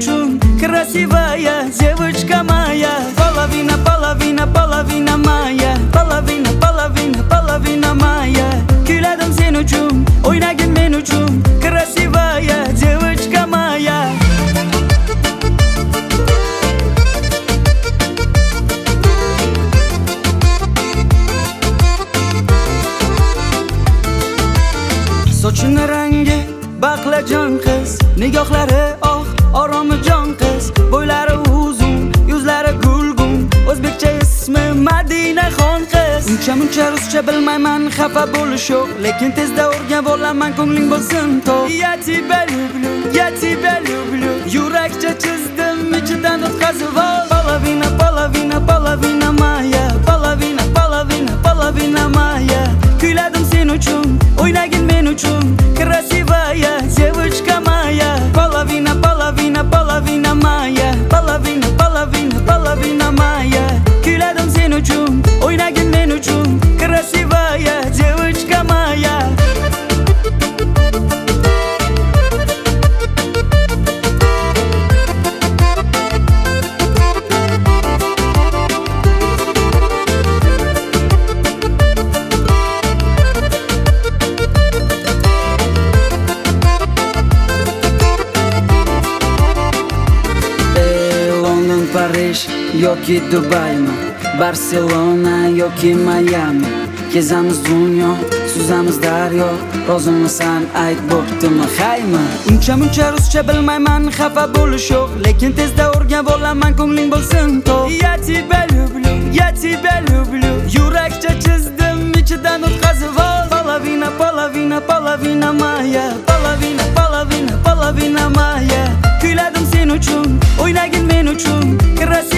uchun krasivaya девочка моя. Половина, половина, половина моя. Половина, половина, половina моя. Kuyladim sen uchun, o'ynagin men uchun krasivaya девочка моя. Sochini rangi baqlajon qiz, nigohlari oromi jon qiz, bo'ylari uzun, yuzlari gulgun, o'zbekcha ismi Madinaxon qiz. Uncha ruscha bilmayman, xafa bo'lish yo'q, lekin tezda o'rganib olaman, ko'ngling bo'lsin to'q. Я тебя люблю, я тебя люблю, yurakcha chizdim, ichidan o'tkazib ol. Половина, половина, половина моя. Половina, половina, половина моя. Kuyladim sen uchun, o'ynagin men uchun krasivaya девочка моя. Половина, половина, половина моя. Половина, половина, половина моя. Kuyladim sen uchun, o'ynagin men uchun krasivaya девочка моя. Parij yoki Dubaymi, Barselona yoki Miami. Kezamiz dunyo, suzamiz daryo, rozimisan ayt bo'ptimi haymi? Uncha ruscha bilmayman, xafa bo'lish yo'q, lekin tezda o'rganib olaman, ko'ngling bo'lsin to'q. Я тебя люблю, я тебя люблю, yurakcha chizdim, ichidan o'tkazib ol. Половина, половина, половина моя. Половина, половina, половина моя. Kuyladim sen uchun, o'ynagin men uchun krasivaya